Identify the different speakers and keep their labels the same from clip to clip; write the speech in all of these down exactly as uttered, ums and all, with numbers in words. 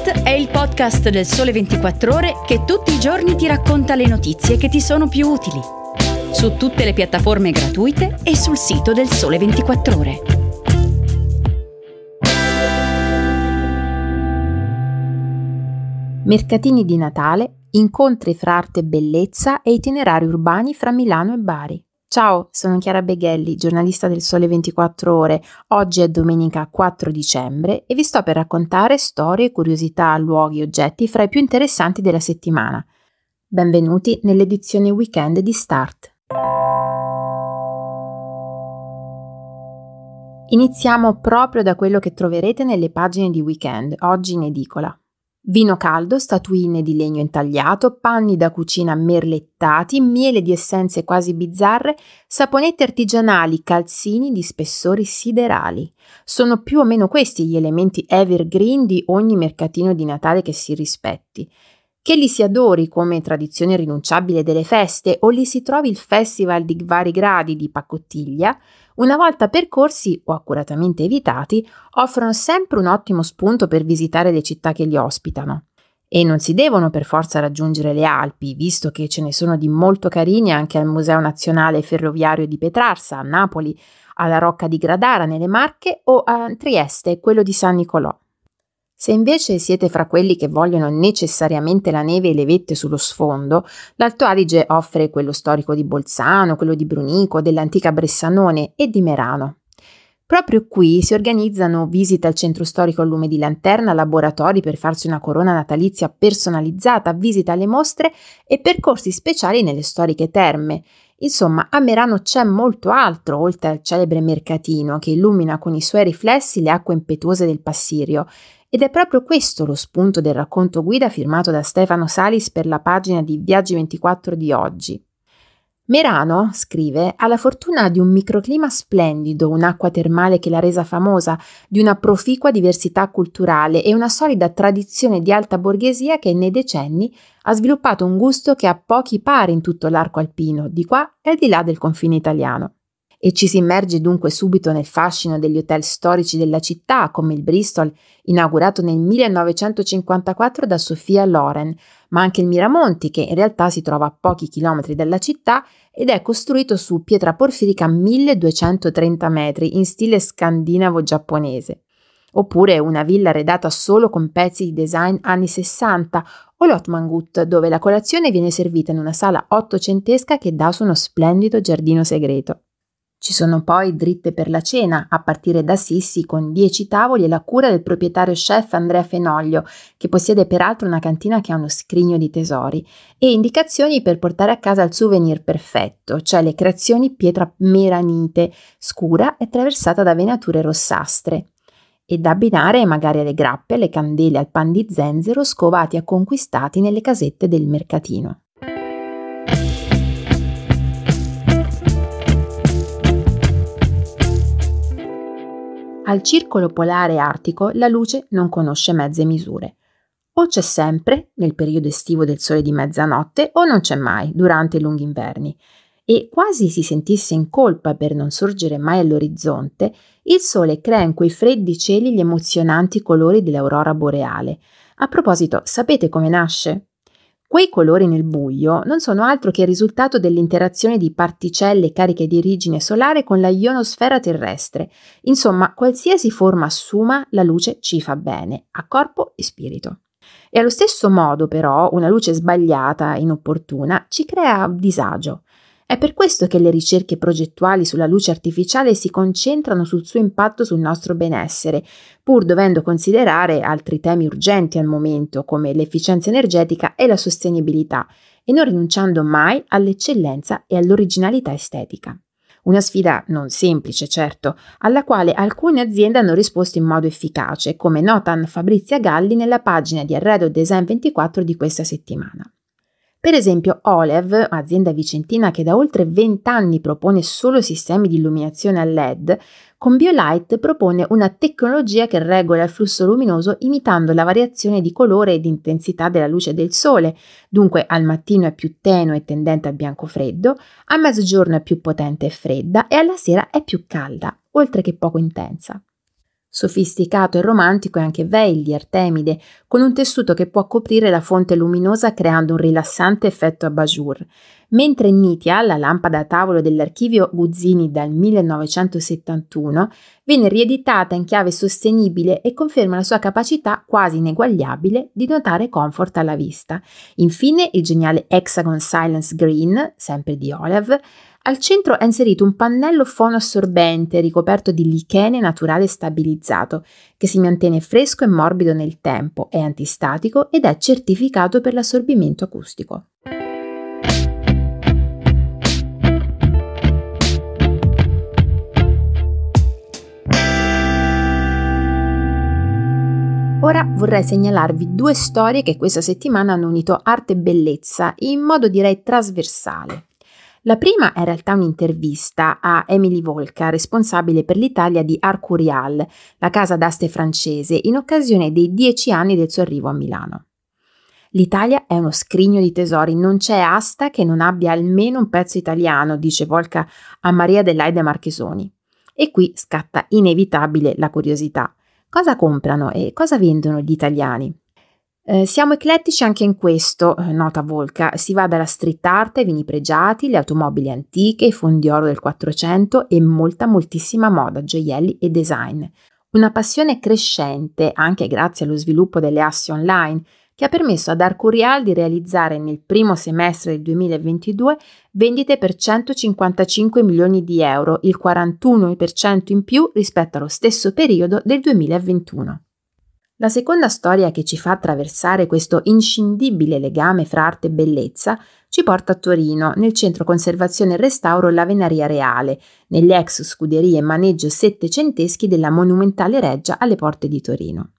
Speaker 1: Start è il podcast del Sole ventiquattro Ore che tutti i giorni ti racconta le notizie che ti sono più utili. Su tutte le piattaforme gratuite e sul sito del Sole ventiquattro Ore.
Speaker 2: Mercatini di Natale, incontri fra arte e bellezza e itinerari urbani fra Milano e Bari. Ciao, sono Chiara Beghelli, giornalista del Sole ventiquattro Ore. Oggi è domenica quattro dicembre e vi sto per raccontare storie, curiosità, luoghi e oggetti fra i più interessanti della settimana. Benvenuti nell'edizione weekend di Start. Iniziamo proprio da quello che troverete nelle pagine di Weekend, oggi in edicola. Vino caldo, statuine di legno intagliato, panni da cucina merlettati, miele di essenze quasi bizzarre, saponetti artigianali, calzini di spessori siderali. Sono più o meno questi gli elementi evergreen di ogni mercatino di Natale che si rispetti. Che li si adori come tradizione irrinunciabile delle feste o li si trovi il festival di vari gradi di pacottiglia, una volta percorsi o accuratamente evitati, offrono sempre un ottimo spunto per visitare le città che li ospitano. E non si devono per forza raggiungere le Alpi, visto che ce ne sono di molto carini anche al Museo Nazionale Ferroviario di Petrarsa, a Napoli, alla Rocca di Gradara nelle Marche o a Trieste, quello di San Nicolò. Se invece siete fra quelli che vogliono necessariamente la neve e le vette sullo sfondo, l'Alto Adige offre quello storico di Bolzano, quello di Brunico, dell'antica Bressanone e di Merano. Proprio qui si organizzano visite al centro storico a lume di lanterna, laboratori per farsi una corona natalizia personalizzata, visite alle mostre e percorsi speciali nelle storiche terme. Insomma, a Merano c'è molto altro, oltre al celebre mercatino che illumina con i suoi riflessi le acque impetuose del Passirio. Ed è proprio questo lo spunto del racconto guida firmato da Stefano Salis per la pagina di Viaggi ventiquattro di oggi. Merano, scrive, ha la fortuna di un microclima splendido, un'acqua termale che l'ha resa famosa, di una proficua diversità culturale e una solida tradizione di alta borghesia che nei decenni ha sviluppato un gusto che ha pochi pari in tutto l'arco alpino, di qua e al di là del confine italiano. E ci si immerge dunque subito nel fascino degli hotel storici della città, come il Bristol, inaugurato nel millenovecentocinquantaquattro da Sophia Loren, ma anche il Miramonti, che in realtà si trova a pochi chilometri dalla città ed è costruito su pietra porfirica milleduecentotrenta metri in stile scandinavo-giapponese. Oppure una villa arredata solo con pezzi di design anni sessanta, o l'Otmangut, dove la colazione viene servita in una sala ottocentesca che dà su uno splendido giardino segreto. Ci sono poi dritte per la cena, a partire da Sissi con dieci tavoli e la cura del proprietario chef Andrea Fenoglio, che possiede peraltro una cantina che ha uno scrigno di tesori, e indicazioni per portare a casa il souvenir perfetto, cioè le creazioni pietra meranite, scura e attraversata da venature rossastre, e da abbinare magari alle grappe, alle candele, al pan di zenzero scovati e conquistati nelle casette del mercatino. Al circolo polare artico la luce non conosce mezze misure. O c'è sempre, nel periodo estivo del sole di mezzanotte, o non c'è mai, durante i lunghi inverni. E quasi si sentisse in colpa per non sorgere mai all'orizzonte, il sole crea in quei freddi cieli gli emozionanti colori dell'aurora boreale. A proposito, sapete come nasce? Quei colori nel buio non sono altro che il risultato dell'interazione di particelle cariche di origine solare con la ionosfera terrestre. Insomma, qualsiasi forma assuma, la luce ci fa bene, a corpo e spirito. E allo stesso modo, però, una luce sbagliata, inopportuna, ci crea disagio. È per questo che le ricerche progettuali sulla luce artificiale si concentrano sul suo impatto sul nostro benessere, pur dovendo considerare altri temi urgenti al momento, come l'efficienza energetica e la sostenibilità, e non rinunciando mai all'eccellenza e all'originalità estetica. Una sfida non semplice, certo, alla quale alcune aziende hanno risposto in modo efficace, come nota Fabrizia Galli nella pagina di Arredo Design ventiquattro di questa settimana. Per esempio Olev, azienda vicentina che da oltre venti anni propone solo sistemi di illuminazione a L E D, con BioLight propone una tecnologia che regola il flusso luminoso imitando la variazione di colore e di intensità della luce del sole, dunque al mattino è più tenue e tendente al bianco freddo, a mezzogiorno è più potente e fredda e alla sera è più calda, oltre che poco intensa. Sofisticato e romantico è anche Veil di Artemide, con un tessuto che può coprire la fonte luminosa creando un rilassante effetto abajur, mentre Nitia, la lampada a tavolo dell'archivio Guzzini dal millenovecentosettantuno, viene rieditata in chiave sostenibile e conferma la sua capacità quasi ineguagliabile di dare comfort alla vista. Infine il geniale Hexagon Silence Green, sempre di Olav. Al centro è inserito un pannello fonoassorbente ricoperto di lichene naturale stabilizzato, che si mantiene fresco e morbido nel tempo, è antistatico ed è certificato per l'assorbimento acustico. Ora vorrei segnalarvi due storie che questa settimana hanno unito arte e bellezza in modo direi trasversale. La prima è in realtà un'intervista a Emily Volca, responsabile per l'Italia di Arcurial, la casa d'aste francese, in occasione dei dieci anni del suo arrivo a Milano. L'Italia è uno scrigno di tesori, non c'è asta che non abbia almeno un pezzo italiano, dice Volca a Maria Adelaide Marchesoni. E qui scatta inevitabile la curiosità. Cosa comprano e cosa vendono gli italiani? Eh, siamo eclettici anche in questo, nota Volca, si va dalla street art ai vini pregiati, le automobili antiche, i fondi oro del Quattrocento e molta moltissima moda, gioielli e design. Una passione crescente anche grazie allo sviluppo delle assi online che ha permesso ad Arcurial di realizzare nel primo semestre del duemilaventidue vendite per centocinquantacinque milioni di euro, il quarantuno per cento in più rispetto allo stesso periodo del duemilaventuno. La seconda storia che ci fa attraversare questo inscindibile legame fra arte e bellezza ci porta a Torino, nel centro conservazione e restauro La Venaria Reale, nelle ex scuderie e maneggio settecenteschi della monumentale reggia alle porte di Torino.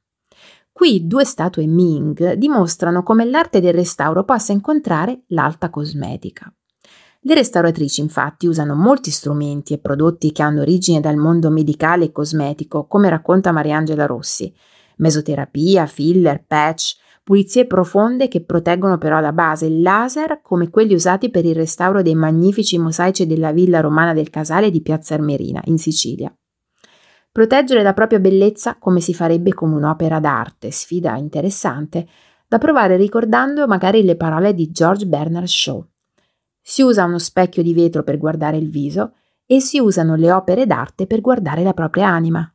Speaker 2: Qui due statue Ming dimostrano come l'arte del restauro possa incontrare l'alta cosmetica. Le restauratrici infatti usano molti strumenti e prodotti che hanno origine dal mondo medicale e cosmetico, come racconta Mariangela Rossi. Mesoterapia, filler, patch, pulizie profonde che proteggono però la base, laser come quelli usati per il restauro dei magnifici mosaici della villa romana del Casale di Piazza Armerina, in Sicilia. Proteggere la propria bellezza come si farebbe con un'opera d'arte, sfida interessante, da provare ricordando magari le parole di George Bernard Shaw. Si usa uno specchio di vetro per guardare il viso e si usano le opere d'arte per guardare la propria anima.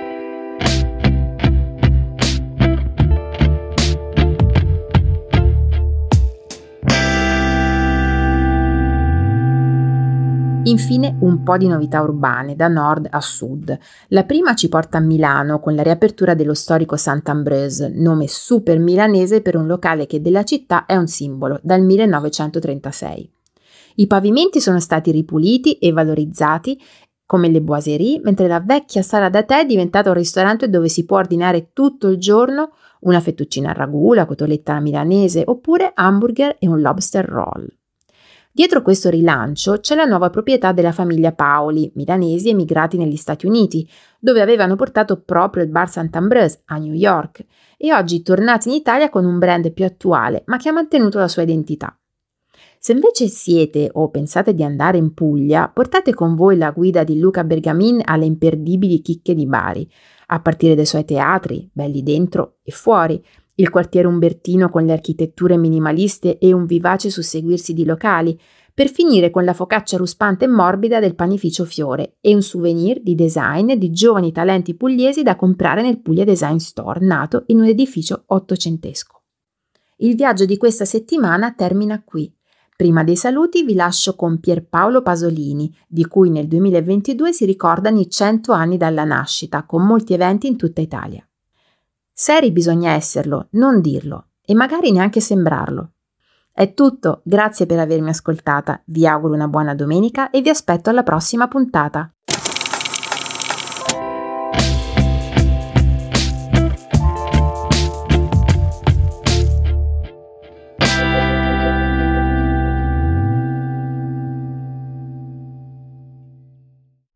Speaker 2: Infine un po' di novità urbane da nord a sud. La prima ci porta a Milano con la riapertura dello storico Saint-Ambroise, nome super milanese per un locale che della città è un simbolo, dal millenovecentotrentasei. I pavimenti sono stati ripuliti e valorizzati come le boiserie, mentre la vecchia sala da tè è diventata un ristorante dove si può ordinare tutto il giorno una fettuccina al ragù, la cotoletta alla milanese oppure hamburger e un lobster roll. Dietro questo rilancio c'è la nuova proprietà della famiglia Paoli, milanesi emigrati negli Stati Uniti, dove avevano portato proprio il bar Saint-Ambroise a New York e oggi tornati in Italia con un brand più attuale, ma che ha mantenuto la sua identità. Se invece siete o pensate di andare in Puglia, portate con voi la guida di Luca Bergamin alle imperdibili chicche di Bari, a partire dai suoi teatri, belli dentro e fuori, il quartiere umbertino con le architetture minimaliste e un vivace susseguirsi di locali, per finire con la focaccia ruspante e morbida del panificio Fiore e un souvenir di design di giovani talenti pugliesi da comprare nel Puglia Design Store, nato in un edificio ottocentesco. Il viaggio di questa settimana termina qui. Prima dei saluti vi lascio con Pierpaolo Pasolini, di cui nel duemilaventidue si ricordano i cento anni dalla nascita, con molti eventi in tutta Italia. Seri bisogna esserlo, non dirlo e magari neanche sembrarlo. È tutto, grazie per avermi ascoltata, vi auguro una buona domenica e vi aspetto alla prossima puntata.